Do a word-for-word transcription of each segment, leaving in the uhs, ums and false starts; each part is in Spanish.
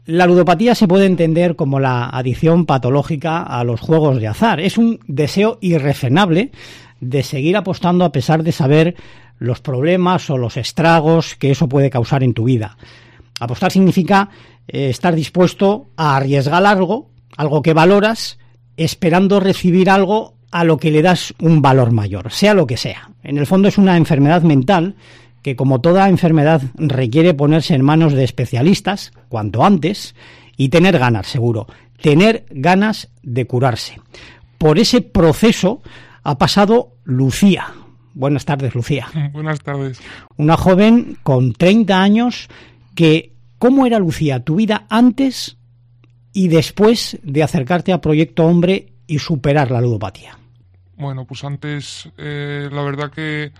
La ludopatía se puede entender como la adicción patológica a los juegos de azar. Es un deseo irrefrenable de seguir apostando a pesar de saber los problemas o los estragos que eso puede causar en tu vida. Apostar significa eh, estar dispuesto a arriesgar algo, algo que valoras, esperando recibir algo a lo que le das un valor mayor, sea lo que sea. En el fondo es una enfermedad mental que, como toda enfermedad, requiere ponerse en manos de especialistas cuanto antes y tener ganas, seguro, tener ganas de curarse. Por ese proceso ha pasado Lucía. Buenas tardes, Lucía. Buenas tardes. Una joven con treinta años que, ¿cómo era, Lucía, tu vida antes y después de acercarte a Proyecto Hombre y superar la ludopatía? Bueno, pues antes, eh, la verdad que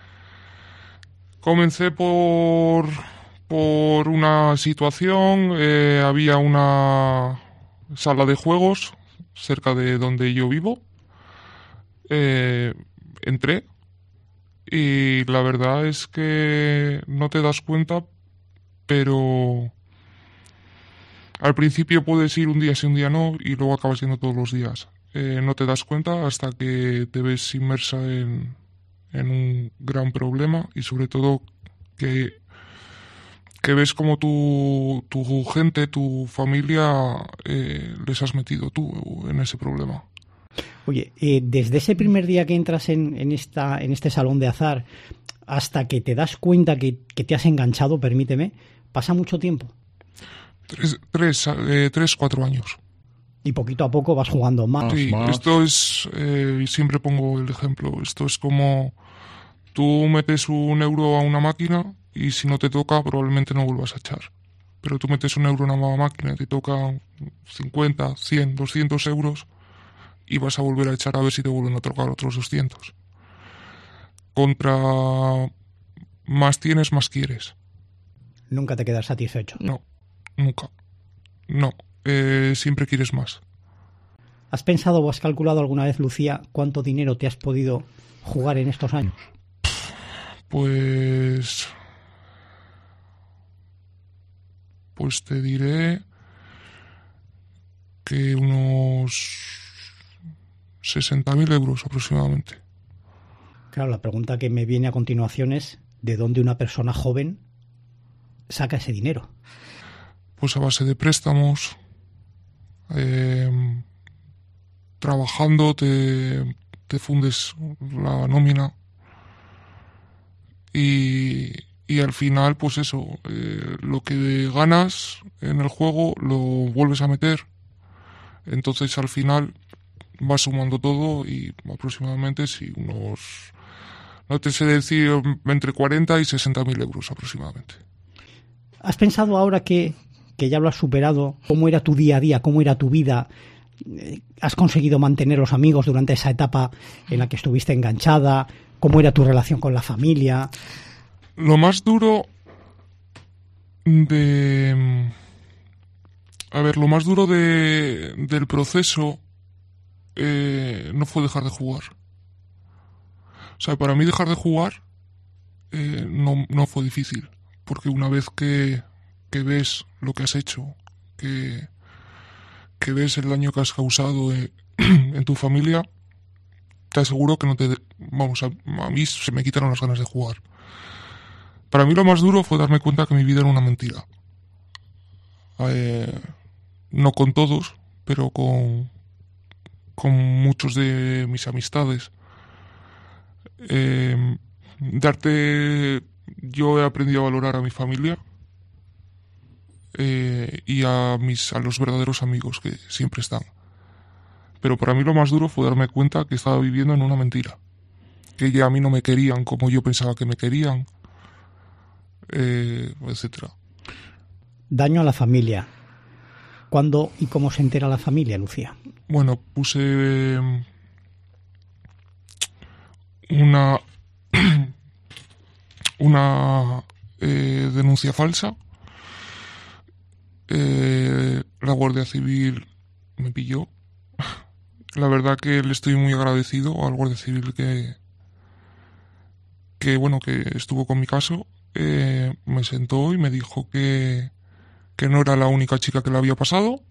comencé por, por una situación, eh, había una sala de juegos cerca de donde yo vivo, eh, entré y la verdad es que no te das cuenta, pero al principio puedes ir un día sí, un día no, y luego acabas yendo todos los días. Eh, no te das cuenta hasta que te ves inmersa en, en un gran problema y sobre todo que, que ves como tu, tu gente, tu familia, eh, les has metido tú en ese problema. Oye, eh, desde ese primer día que entras en, en, esta, en este salón de azar hasta que te das cuenta que, que te has enganchado, permíteme, ¿pasa mucho tiempo? Tres, tres, eh, tres cuatro años. Y poquito a poco vas jugando más. Sí, más. Esto es, eh, siempre pongo el ejemplo, esto es como tú metes un euro a una máquina y si no te toca probablemente no vuelvas a echar. Pero tú metes un euro a una máquina y te toca cincuenta, cien, doscientos euros y vas a volver a echar a ver si te vuelven a tocar otros doscientos. Contra más tienes, más quieres. Nunca te quedas satisfecho. No, nunca. No. Eh, siempre quieres más. ¿Has pensado o has calculado alguna vez, Lucía, cuánto dinero te has podido jugar en estos años? Pues... Pues te diré que unos sesenta mil euros aproximadamente. Claro, la pregunta que me viene a continuación es ¿de dónde una persona joven saca ese dinero? Pues a base de préstamos. Eh, trabajando te, te fundes la nómina y, y al final pues eso, eh, lo que ganas en el juego lo vuelves a meter, entonces al final vas sumando todo y aproximadamente sí, unos, no te sé decir, entre cuarenta y sesenta mil euros aproximadamente. ¿Has pensado ahora que que ya lo has superado, cómo era tu día a día, cómo era tu vida? ¿Has conseguido mantener los amigos durante esa etapa en la que estuviste enganchada? ¿Cómo era tu relación con la familia? Lo más duro de... A ver, lo más duro de, del proceso eh, no fue dejar de jugar. O sea, para mí dejar de jugar eh, no, no fue difícil, porque una vez que... que ves lo que has hecho, que, que ves el daño que has causado en, en tu familia, te aseguro que no te... Vamos, a, a mí se me quitaron las ganas de jugar. Para mí lo más duro fue darme cuenta que mi vida era una mentira. Eh, no con todos, pero con, con muchos de mis amistades. Eh, darte... Yo he aprendido a valorar a mi familia. Eh, y a mis a los verdaderos amigos que siempre están. Pero para mí lo más duro fue darme cuenta que estaba viviendo en una mentira, que ya a mí no me querían como yo pensaba que me querían, eh, etcétera. Daño a la familia. ¿Cuándo y cómo se entera la familia, Lucía? Bueno, puse eh, una una eh, denuncia falsa. Eh, la Guardia Civil me pilló. La verdad que le estoy muy agradecido al Guardia Civil que, que bueno, que estuvo con mi caso. Eh, me sentó y me dijo que, que no era la única chica que le había pasado,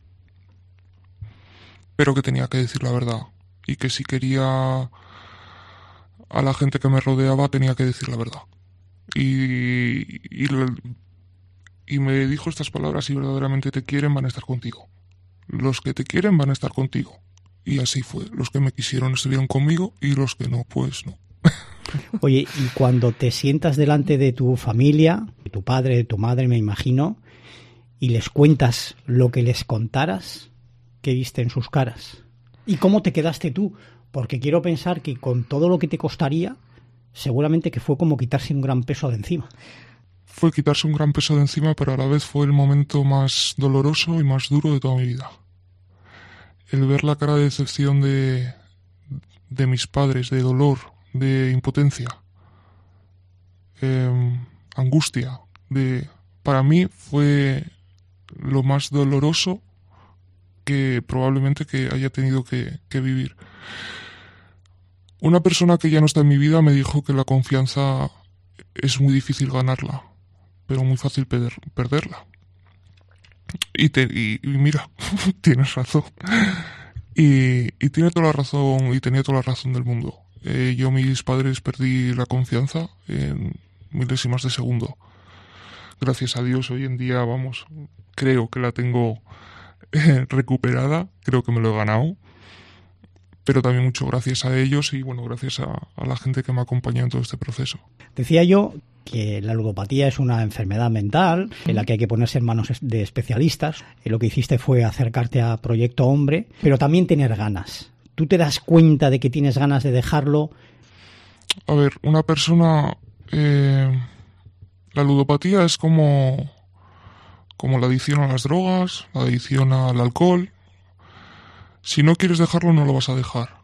pero que tenía que decir la verdad. Y que si quería a la gente que me rodeaba, tenía que decir la verdad. Y, y, y me dijo estas palabras: si verdaderamente te quieren, van a estar contigo. Los que te quieren van a estar contigo. Y así fue. Los que me quisieron estuvieron conmigo y los que no, pues no. Oye, y cuando te sientas delante de tu familia, de tu padre, de tu madre, me imagino, y les cuentas lo que les contaras, ¿qué viste en sus caras? ¿Y cómo te quedaste tú? Porque quiero pensar que con todo lo que te costaría, seguramente que fue como quitarse un gran peso de encima. Fue quitarse un gran peso de encima, pero a la vez fue el momento más doloroso y más duro de toda mi vida. El ver la cara de decepción de, de mis padres, de dolor, de impotencia, eh, angustia, de, para mí fue lo más doloroso que probablemente que haya tenido que, que vivir. Una persona que ya no está en mi vida me dijo que la confianza es muy difícil ganarla, pero muy fácil perder, perderla. Y, te, y, y mira, tienes razón. Y, y tiene toda la razón, y tenía toda la razón del mundo. Eh, yo a mis padres perdí la confianza en milésimas de segundo. Gracias a Dios hoy en día, vamos, creo que la tengo eh, recuperada, creo que me lo he ganado. Pero también mucho gracias a ellos y bueno, gracias a, a la gente que me ha acompañado en todo este proceso. Decía yo que la ludopatía es una enfermedad mental en la que hay que ponerse en manos de especialistas. Y lo que hiciste fue acercarte a Proyecto Hombre, pero también tener ganas. ¿Tú te das cuenta de que tienes ganas de dejarlo? A ver, una persona... Eh, la ludopatía es como, como la adicción a las drogas, la adicción al alcohol. Si no quieres dejarlo, no lo vas a dejar.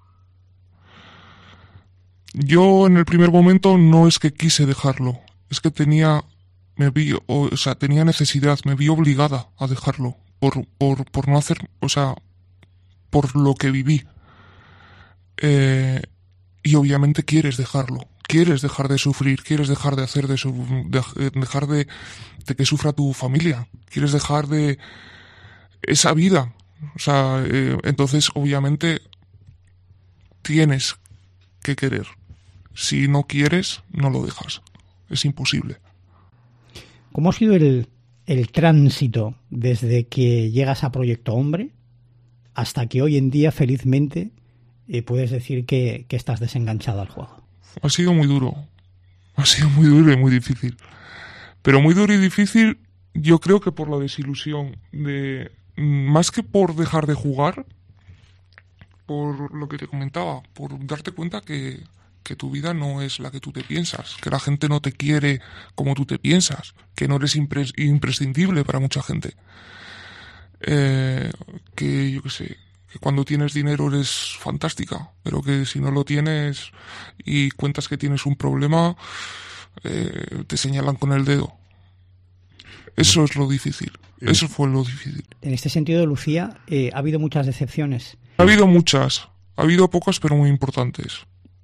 Yo en el primer momento no es que quise dejarlo, es que tenía, me vi, o, o sea, tenía necesidad, me vi obligada a dejarlo por, por, por no hacer, o sea, por lo que viví. Eh, y obviamente quieres dejarlo, quieres dejar de sufrir, quieres dejar de hacer de, su, de dejar de, de que sufra tu familia, quieres dejar de esa vida. O sea, eh, entonces obviamente tienes que querer. Si no quieres, no lo dejas. Es imposible. ¿Cómo ha sido el, el tránsito desde que llegas a Proyecto Hombre hasta que hoy en día, felizmente, eh, puedes decir que, que estás desenganchado al juego? Ha sido muy duro. Ha sido muy duro y muy difícil. Pero muy duro y difícil, yo creo que por la desilusión de... Más que por dejar de jugar, por lo que te comentaba, por darte cuenta que, que tu vida no es la que tú te piensas, que la gente no te quiere como tú te piensas, que no eres impres- imprescindible para mucha gente. Eh, que yo qué sé, que cuando tienes dinero eres fantástica, pero que si no lo tienes y cuentas que tienes un problema, eh, te señalan con el dedo. Eso es lo difícil. Eso fue lo difícil. En este sentido, Lucía, eh, ha habido muchas decepciones. Ha habido muchas. Ha habido pocas, pero muy importantes.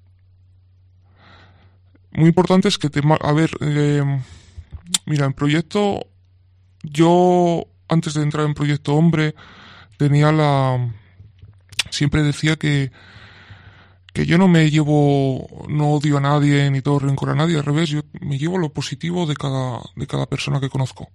Muy importantes que te... A ver, eh, mira, en Proyecto... Yo, antes de entrar en Proyecto Hombre, tenía la... Siempre decía que... Que yo no me llevo... No odio a nadie, ni todo rencor a nadie. Al revés, yo me llevo lo positivo de cada, de cada persona que conozco.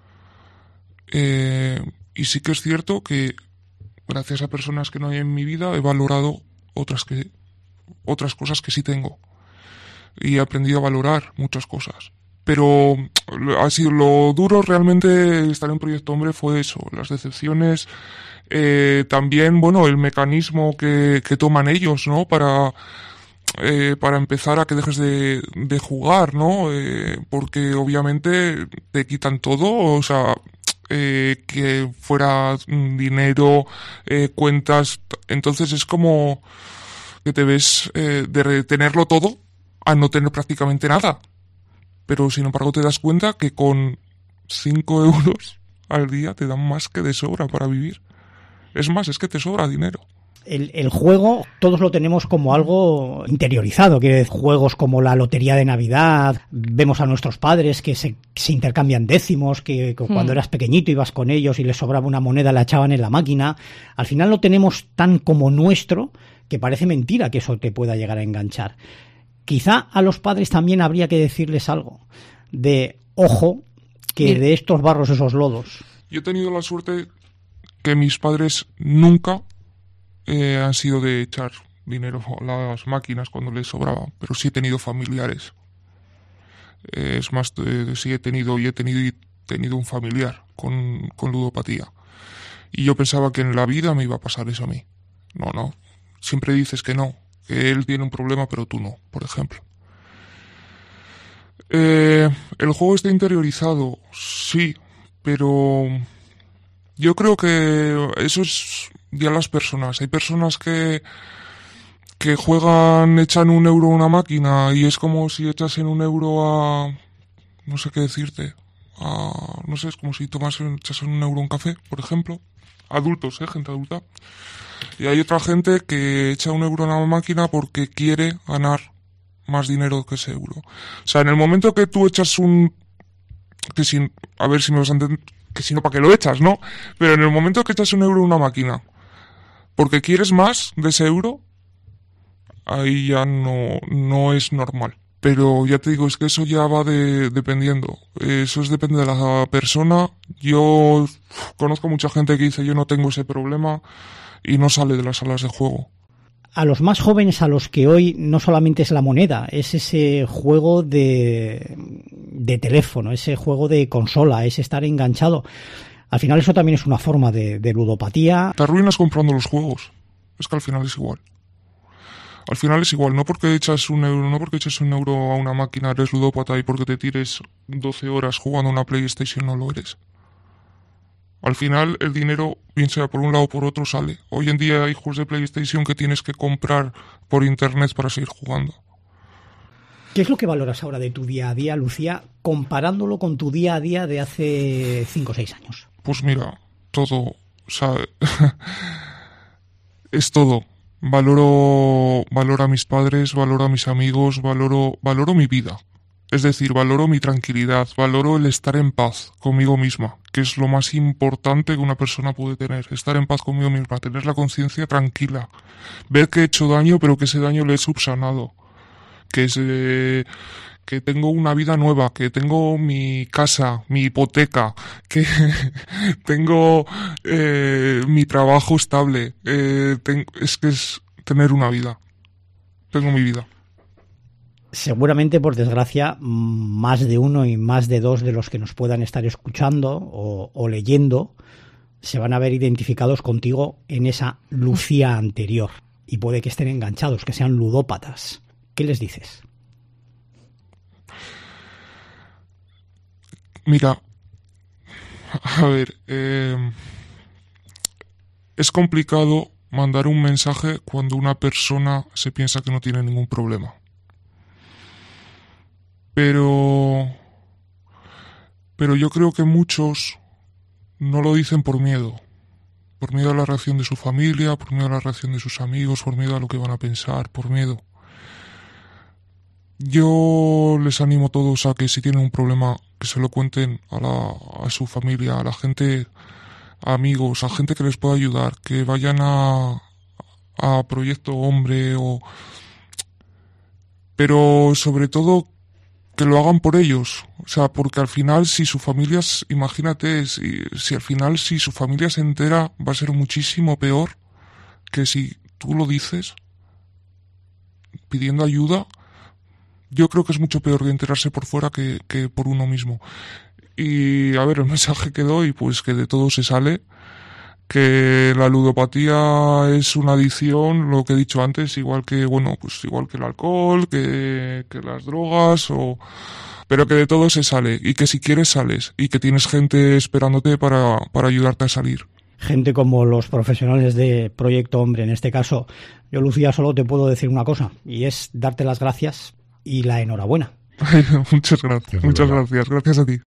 Eh, y sí que es cierto que gracias a personas que no hay en mi vida he valorado otras que otras cosas que sí tengo y he aprendido a valorar muchas cosas, pero ha sido lo duro realmente estar en Proyecto Hombre fue eso, las decepciones, eh, también bueno el mecanismo que, que toman ellos, ¿no? para Eh, para empezar a que dejes de, de jugar, ¿no? Eh, porque obviamente te quitan todo, o sea, eh, que fuera dinero, eh, cuentas, entonces es como que te ves eh, de tenerlo todo a no tener prácticamente nada. Pero sin embargo te das cuenta que con cinco euros al día te dan más que de sobra para vivir. Es más, es que te sobra dinero. El, el juego, todos lo tenemos como algo interiorizado, que juegos como la lotería de Navidad, vemos a nuestros padres que se, se intercambian décimos, que, que hmm. cuando eras pequeñito ibas con ellos y les sobraba una moneda, la echaban en la máquina. Al final lo tenemos tan como nuestro que parece mentira que eso te pueda llegar a enganchar. Quizá a los padres también habría que decirles algo de, ojo, que Bien. de estos barros, esos lodos. Yo he tenido la suerte que mis padres nunca Eh, han sido de echar dinero a las máquinas cuando les sobraba, pero sí he tenido familiares. Eh, es más, eh, sí he tenido y he tenido y tenido un familiar con, con ludopatía. Y yo pensaba que en la vida me iba a pasar eso a mí. No, no. Siempre dices que no, que él tiene un problema, pero tú no, por ejemplo. Eh, el juego está interiorizado, sí, pero yo creo que eso es ya las personas. Hay personas que que juegan, echan un euro a una máquina y es como si echasen un euro a, no sé qué decirte, a, no sé, es como si tomasen, echasen un euro a un café, por ejemplo. Adultos, eh, gente adulta. Y hay otra gente que echa un euro a una máquina porque quiere ganar más dinero que ese euro. O sea, en el momento que tú echas un, que sin, a ver si me vas a entender, que si no, ¿para qué lo echas, no? Pero en el momento que echas un euro a una máquina porque quieres más de ese euro, ahí ya no, no es normal. Pero ya te digo, es que eso ya va de, dependiendo. Eso es depende de la persona. Yo conozco mucha gente que dice yo no tengo ese problema y no sale de las salas de juego. A los más jóvenes, a los que hoy no solamente es la moneda, es ese juego de, de teléfono, ese juego de consola, es estar enganchado. Al final eso también es una forma de, de ludopatía. Te arruinas comprando los juegos. Es que al final es igual. Al final es igual. No porque echas un euro, no porque eches un euro a una máquina eres ludópata y porque te tires doce horas jugando a una PlayStation no lo eres. Al final el dinero, bien sea por un lado o por otro, sale. Hoy en día hay juegos de PlayStation que tienes que comprar por internet para seguir jugando. ¿Qué es lo que valoras ahora de tu día a día, Lucía, comparándolo con tu día a día de hace cinco o seis años? Pues mira, todo, o sea, es todo. Valoro, valoro a mis padres, valoro a mis amigos, valoro, valoro mi vida. Es decir, valoro mi tranquilidad, valoro el estar en paz conmigo misma, que es lo más importante que una persona puede tener. Estar en paz conmigo misma, tener la conciencia tranquila, ver que he hecho daño, pero que ese daño lo he subsanado, que es, eh, que tengo una vida nueva, que tengo mi casa, mi hipoteca, que tengo eh, mi trabajo estable. Eh, ten, es que es tener una vida. Tengo mi vida. Seguramente, por desgracia, más de uno y más de dos de los que nos puedan estar escuchando o, o leyendo se van a ver identificados contigo en esa Lucía anterior. Y puede que estén enganchados, que sean ludópatas. ¿Qué les dices? Mira, a ver, eh, es complicado mandar un mensaje cuando una persona se piensa que no tiene ningún problema. Pero, pero yo creo que muchos no lo dicen por miedo. Por miedo a la reacción de su familia, por miedo a la reacción de sus amigos, por miedo a lo que van a pensar, por miedo. Yo les animo a todos a que si tienen un problema, que se lo cuenten a, la, a su familia, a la gente, a amigos, a gente que les pueda ayudar, que vayan a, a Proyecto Hombre o... Pero sobre todo que lo hagan por ellos, o sea, porque al final si su familia, imagínate, si, si al final si su familia se entera va a ser muchísimo peor que si tú lo dices pidiendo ayuda. Yo creo que es mucho peor que enterarse por fuera que, que por uno mismo. Y a ver, el mensaje que doy, pues que de todo se sale, que la ludopatía es una adicción, lo que he dicho antes, igual que, bueno, pues igual que el alcohol, que, que las drogas, o, pero que de todo se sale, y que si quieres sales, y que tienes gente esperándote para, para ayudarte a salir. Gente como los profesionales de Proyecto Hombre, en este caso. Yo, Lucía, solo te puedo decir una cosa, y es darte las gracias y la enhorabuena. Muchas gracias, muchas gracias, gracias a ti.